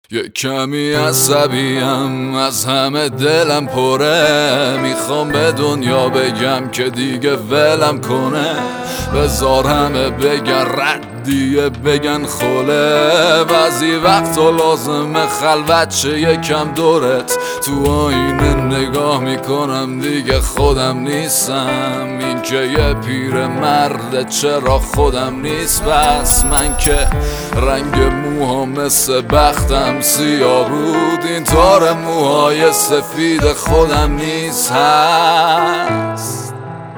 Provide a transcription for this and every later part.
یه کمی عصبیم، از همه دلم پره. میخوام به دنیا بگم که دیگه ولم کنه. بذار همه بگن ردیه، بگن خله. بعضی وقتا لازمه خلوت شه یکم دورت. تو آینه نگاه میکنم دیگه خودم نیستم. این که یه پیر مرده چرا خودم نیست. بس من که رنگ موها مثل بختم سیاه بود. این تار موهای سفید خودم نیست هست.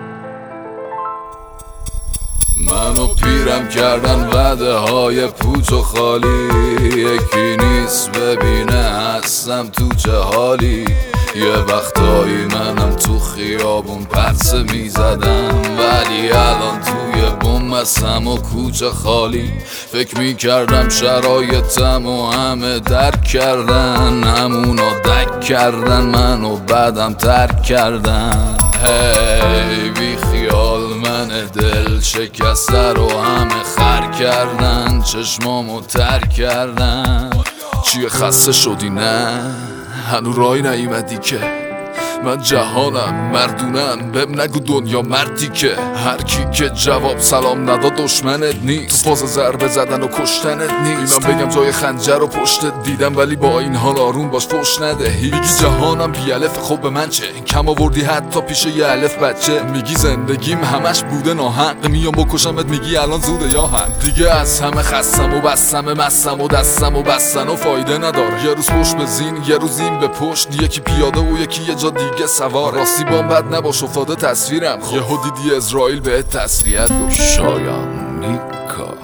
منو پیرم کردن وعده های پوچ و خالی. یکی نیست ببینه هستم تو چه حالی. یه وقتایی منم تو خیابون پرسه میزدم، ولی الان توی بوم هستم و کوچه خالی. فکر میکردم شرایطم و همه درک کردن، همونا دک کردن منو بعدم ترک کردن. هی بی خیال من دل شکسته رو همه خر کردن، چشمامو تر کردن. چیه خسته شدی نه؟ هنو رای نیومدی که من جهانم مردونم. بهم نگو دنیا مردی که هر کی که جواب سلام نداد دشمنت نیست. تو فاز ضربه زدن و کشتنت نیست. من بگم جای خنجر و پشتت دیدم، ولی با این حال آروم باش فوش ندهی. میگی جهانم بی الف، خب به من چه؟ کم آوردی حتی پیش یه الف بچه. میگی زندگیم همش بوده ناحق، میام بکشمت میگی الان زوده یا هم. دیگه از همه خستم و بستم مستم و دستم و بستن و فایده نداره. یه روز پشت به زین یه روز این به پشت، یکی پیاده و یکی یه جا دیگه سوار. راستی بام بد نباش افتاده تصویرم. یهو دیدی اسرائیل بهت تسلیت گفت شایان نیکار.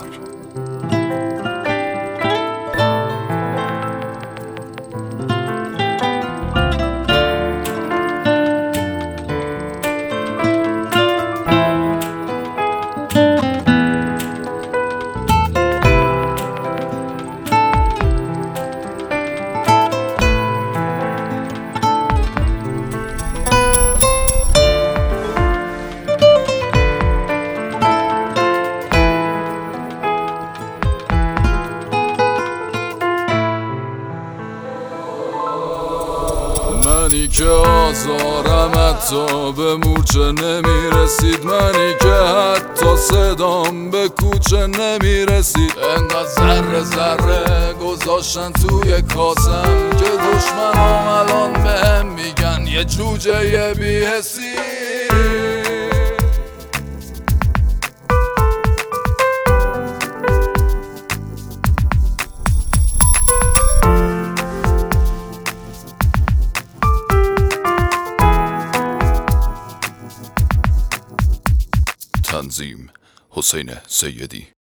منی که آزارم حتی به مورچه نمیرسید. منی که حتی صدام به کوچه نمیرسید. انقدر ذره ذره گذاشتن توی کاسم که دشمنام الان بهم میگن یه جوجه بی‌حسی. تنظیم حسین سیدی.